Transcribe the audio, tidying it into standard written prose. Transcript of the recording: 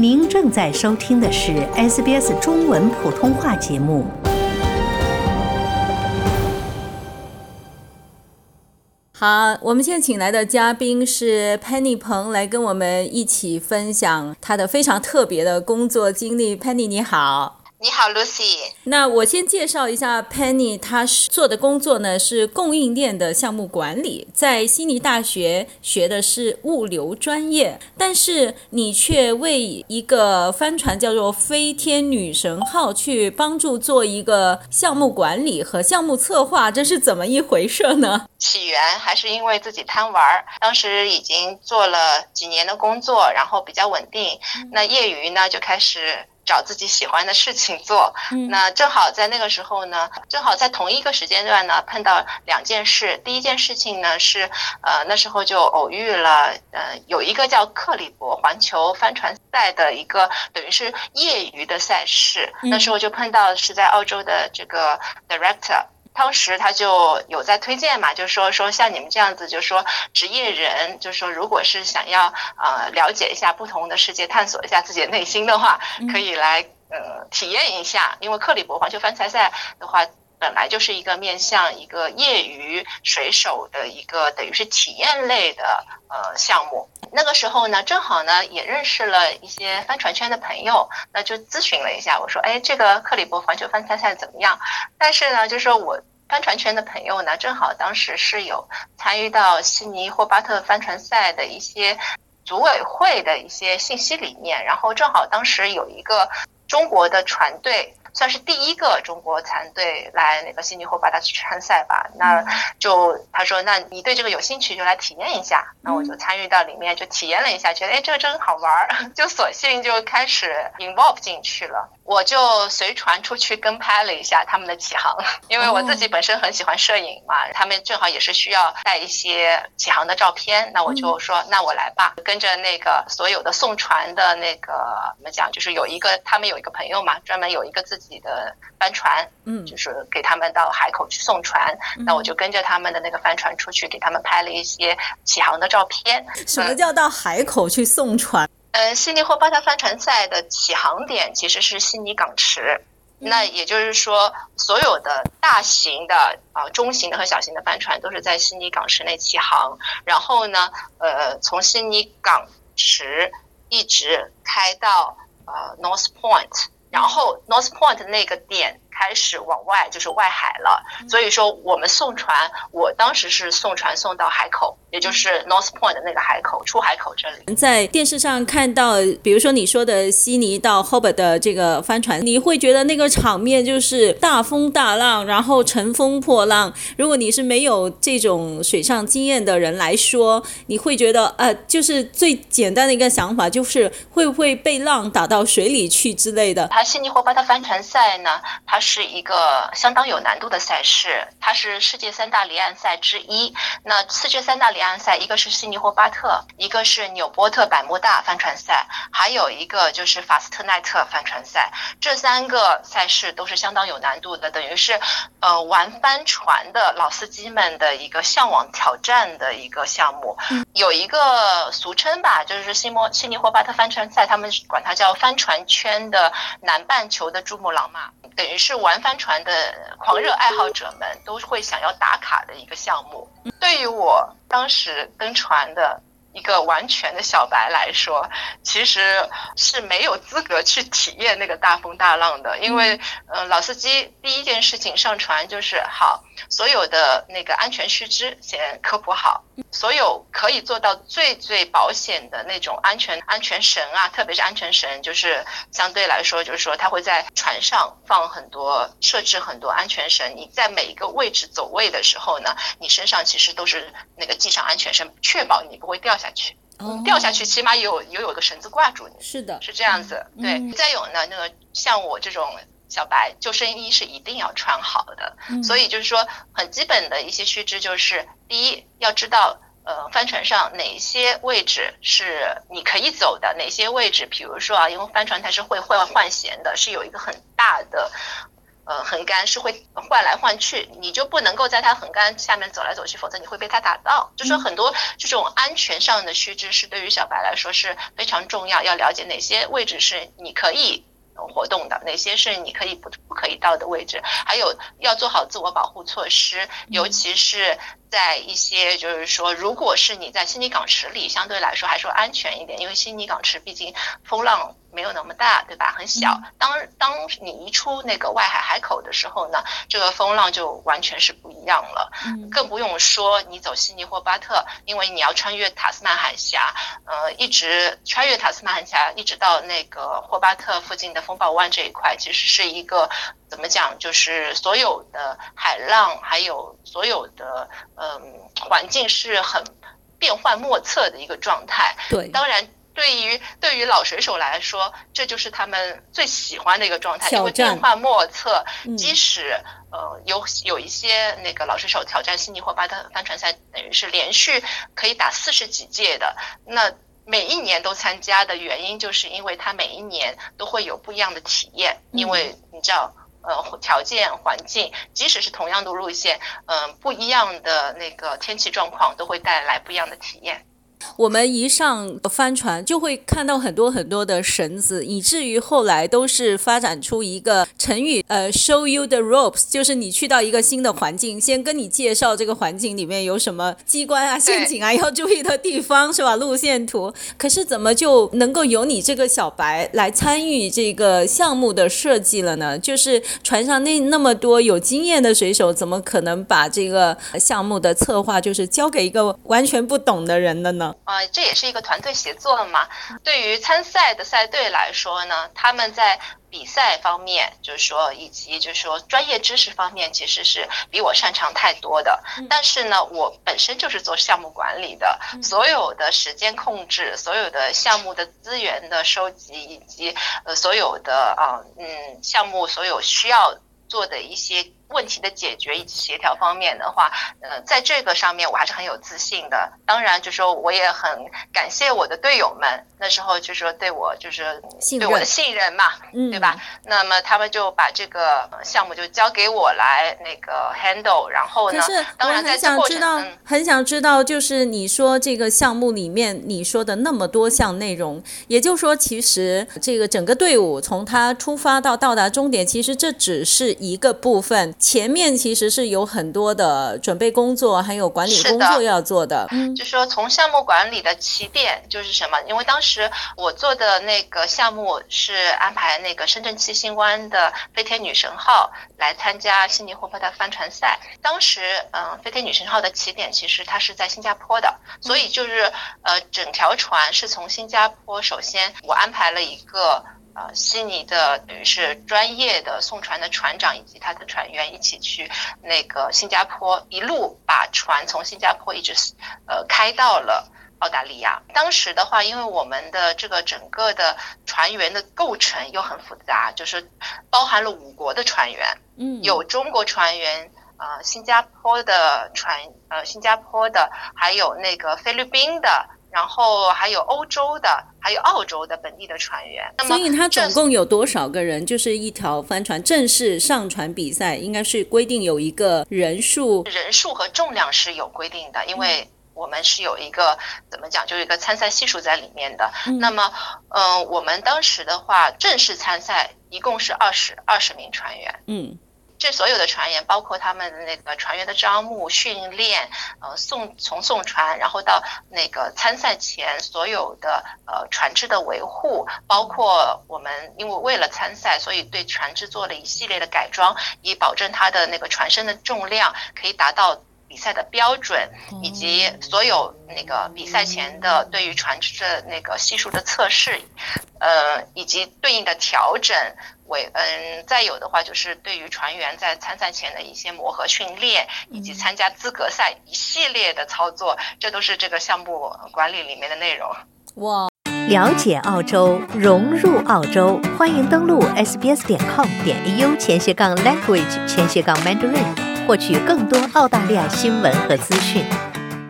您正在收听的是 SBS 中文普通话节目。 好，我们现在请来的嘉宾是 Penny 彭，来跟我们一起分享她的非常特别的工作经历。Penny 你好。 你好 Lucy。 那我先介绍一下 Penny， 她做的工作呢是供应链的项目管理，在悉尼大学学的是物流专业，但是你却为一个帆船叫做飞天女神号去帮助做一个项目管理和项目策划，这是怎么一回事呢？ 起源还是因为自己贪玩，当时已经做了几年的工作，然后比较稳定，那业余呢就开始找自己喜欢的事情做。那正好在那个时候呢，正好在同一个时间段呢碰到两件事。第一件事情呢是那时候就偶遇了有一个叫克里伯环球帆船赛的一个等于是业余的赛事。那时候就碰到是在澳洲的这个 director，当时他就有在推荐嘛，就说像你们这样子，就说职业人，就说如果是想要了解一下不同的世界，探索一下自己的内心的话，可以来体验一下。因为克里伯环球帆船赛的话，本来就是一个面向一个业余水手的一个等于是体验类的项目。那个时候呢，正好呢也认识了一些帆船圈的朋友，那就咨询了一下，我说这个克里伯环球帆船赛怎么样？但是呢，就说我帆船圈的朋友呢，正好当时是有参与到悉尼霍巴特帆船赛的一些组委会的一些信息里面，然后正好当时有一个中国的船队，算是第一个中国船队来那个悉尼霍巴特船赛吧。那就他说，那你对这个有兴趣就来体验一下。那我就参与到里面，就体验了一下，觉得这个真好玩，就索性就开始 involve 进去了。我就随船出去跟拍了一下他们的起航，因为我自己本身很喜欢摄影嘛，他们正好也是需要带一些起航的照片，那我就说那我来吧，跟着那个所有的送船的那个怎么讲，就是他们有一个朋友嘛，专门有一个自己的帆船，就是给他们到海口去送船，那我就跟着他们的那个帆船出去，给他们拍了一些起航的照片。 什么叫到海口去送船？ 悉尼霍巴特帆船赛的起航点其实是悉尼港池，那也就是说所有的大型的中型的和小型的帆船都是在悉尼港池内起航，然后呢从悉尼港池一直开到North Point， 然后 North Point 那个点开始往外就是外海了，所以说我们送船，我当时是送船送到海口，也就是 North Point 的那个海口，出海口这里。 在电视上看到比如说你说的悉尼到 Hobart 的这个帆船，你会觉得那个场面就是大风大浪，然后乘风破浪。如果你是没有这种水上经验的人来说，你会觉得就是最简单的一个想法就是会不会被浪打到水里去之类的。 它悉尼霍巴特帆船赛呢，它是一个相当有难度的赛事，它是世界三大离岸赛之一。那世界三大离岸赛，一个是悉尼霍巴特，一个是纽波特百慕大帆船赛，还有一个就是法斯特奈特帆船赛。这三个赛事都是相当有难度的，等于是玩帆船的老司机们的一个向往挑战的一个项目。有一个俗称吧，就是悉尼霍巴特帆船赛，他们管它叫帆船圈的南半球的珠穆朗玛，等于是玩帆船的狂热爱好者们都会想要打卡的一个项目。对于我当时跟船的一个完全的小白来说，其实是没有资格去体验那个大风大浪的，因为老司机第一件事情上船就是好，所有的那个安全须知先科普好，所有可以做到最最保险的那种安全绳啊，特别是安全绳，就是相对来说就是说它会在船上设置很多安全绳，你在每一个位置走位的时候呢，你身上其实都是那个系上安全绳，确保你不会掉下去。掉下去起码有个绳子挂住你， 是的， 是这样子。对，再有呢，那个像我这种小白，救生衣是一定要穿好的。所以就是说很基本的一些须知就是第一要知道帆船上哪些位置是你可以走的，哪些位置比如说因为帆船它是会换舷的，是有一个很大的横杆是会换来换去，你就不能够在它横杆下面走来走去，否则你会被它打到。就说很多这种安全上的须知是对于小白来说是非常重要，要了解哪些位置是你可以活动的，哪些是你可以不可以到的位置，还有要做好自我保护措施，尤其是在一些就是说，如果是你在悉尼港池里，相对来说还说安全一点，因为悉尼港池毕竟风浪没有那么大，对吧？很小。当你一出那个外海海口的时候呢，这个风浪就完全是不一样了。更不用说你走悉尼霍巴特，因为你要穿越塔斯曼海峡，一直穿越塔斯曼海峡，一直到那个霍巴特附近的风暴湾这一块，其实是一个怎么讲，就是所有的海浪还有所有的环境是很变幻莫测的一个状态。 对， 当然对于老水手来说，这就是他们最喜欢的一个状态，因为变幻莫测。即使有一些那个老水手挑战悉尼霍巴特帆船赛，等于是连续可以打40几届的，那每一年都参加的原因，就是因为他每一年都会有不一样的体验，因为你知道。条件环境，即使是同样的路线，不一样的那个天气状况，都会带来不一样的体验。 我们一上帆船就会看到很多很多的绳子，以至于后来都是发展出一个成语show you the ropes， 就是你去到一个新的环境，先跟你介绍这个环境里面有什么机关啊陷阱啊要注意的地方，是吧？路线图。可是怎么就能够由你这个小白来参与这个项目的设计了呢？就是船上那么多有经验的水手，怎么可能把这个项目的策划就是交给一个完全不懂的人了呢？ 这也是一个团队协作嘛。对于参赛的赛队来说呢，他们在比赛方面，就是说以及就是说专业知识方面，其实是比我擅长太多的。但是呢，我本身就是做项目管理的，所有的时间控制，所有的项目的资源的收集，以及所有的项目所有需要做的一些问题的解决以及协调方面的话，在这个上面我还是很有自信的。当然就是说我也很感谢我的队友们，那时候就是说对我就是对我的信任嘛，对吧？那么他们就把这个项目就交给我来那个 handle， 然后呢，当然在这过程很想知道就是你说这个项目里面你说的那么多项内容，也就是说其实这个整个队伍从他出发到达终点，其实这只是一个部分，前面其实是有很多的准备工作还有管理工作要做的。 就是说从项目管理的起点就是什么，因为当时我做的那个项目是安排那个深圳七星湾的飞天女神号来参加悉尼霍巴特帆船赛。当时飞天女神号的起点其实它是在新加坡的，所以就是整条船是从新加坡，首先我安排了一个悉尼的等于是专业的送船的船长以及他的船员一起去那个新加坡，一路把船从新加坡一直开到了澳大利亚。当时的话，因为我们的这个整个的船员的构成又很复杂，就是包含了5国的船员，有中国船员，新加坡的还有那个菲律宾的，然后还有欧洲的，还有澳洲的本地的船员。那么所以他总共有多少个人？就是一条帆船正式上船比赛，应该是规定有一个人数和重量是有规定的，因为我们是有一个怎么讲，就有一个参赛系数在里面的。那么我们当时的话，正式参赛一共是20名船员。这所有的船员，包括他们的那个船员的招募、训练，从送船，然后到那个参赛前所有的船只的维护，包括我们因为为了参赛，所以对船只做了一系列的改装，以保证它的那个船身的重量可以达到比赛的标准，以及所有那个比赛前的对于船只的那个系数的测试，以及对应的调整。再有的话就是对于船员在参赛前的一些磨合训练，以及参加资格赛一系列的操作，这都是这个项目管理里面的内容。 哇！ 了解澳洲，融入澳洲，欢迎登录 sbs.com.au/language/Mandarin，获取更多澳大利亚新闻和资讯。